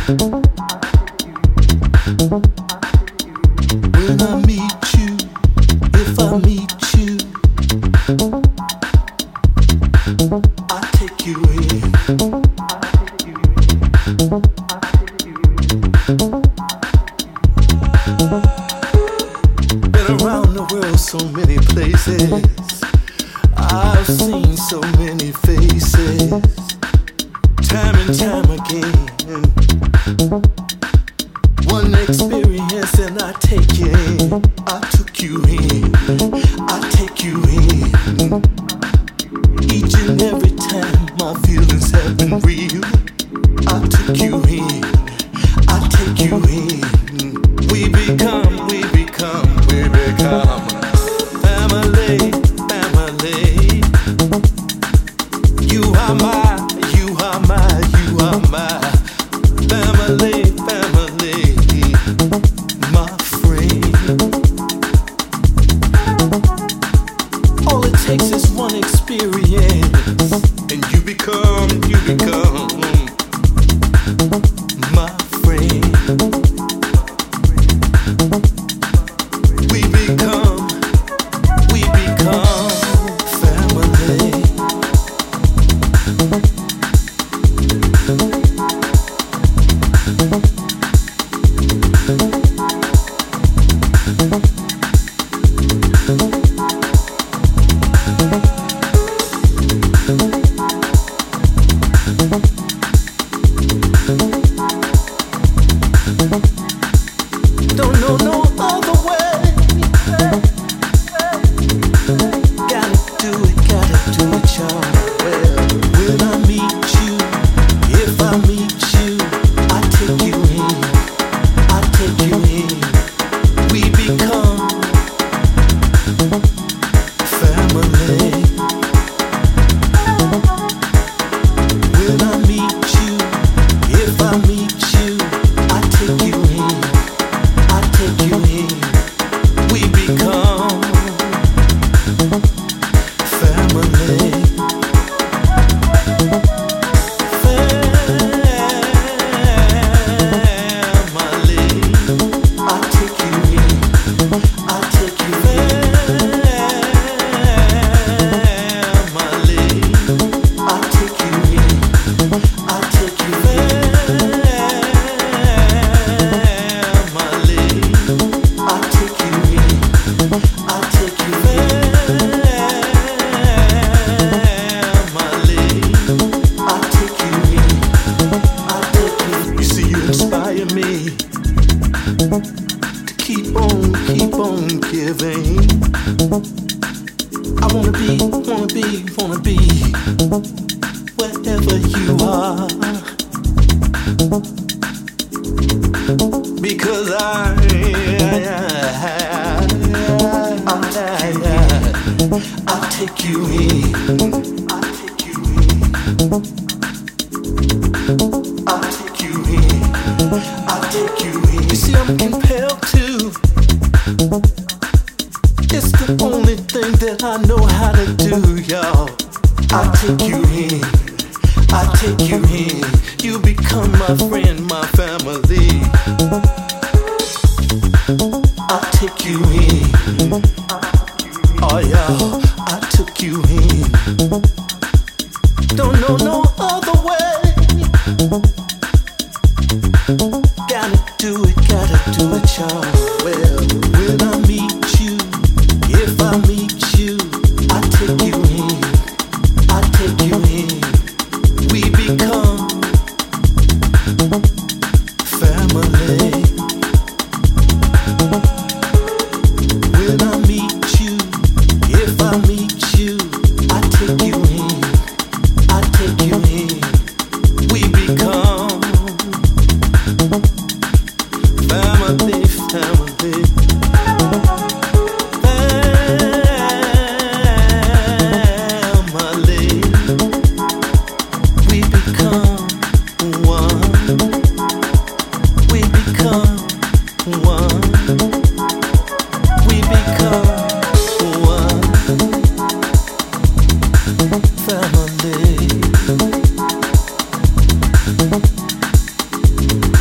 When I meet you, if I meet you, I take you in. Been around the world so many places, I've seen so many faces, time and time again. One experience and I take you in. I took you in. I take you in. Each and every time my feelings have been real, I took you in. I take you in. We become family, family. You are my family, family, my friend. All it takes is one experience, and you become my friend. We become family. Don't know no other way. Gotta do it, y'all. Well, when I meet you, if I meet you, I take you in. I take you in. We become family. When I meet you, if I meet you, I take you in. I take you in. We become family. Family. I take you in. I take you in. Family. I take you in. I take you family. I take you in. I take you family. I take you in. I take you. You see, you inspire me to keep on giving. I wanna be wherever you are, because I'll take you in. I'll take you in. I'll take you in. I'll take you in. You see, I'm compelled to. It's the only thing that I know how to do, y'all. I take you in. I take you in. You become my friend, my family. I take you in. Oh, y'all, I took you in. Don't know no other way. Gotta do it, y'all. Well, when I meet you, if I meet you, I take you in. I take you in. We become family. When I meet you, if I meet you, I take you in. I take you in. We become family, family. Family. We become one. We become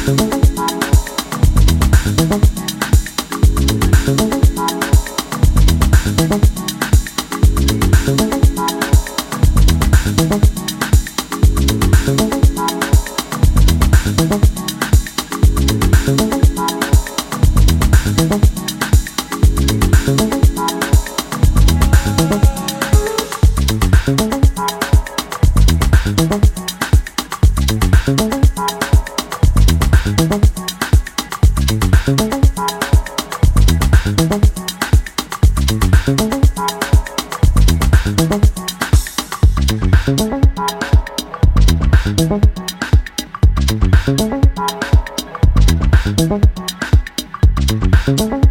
Thank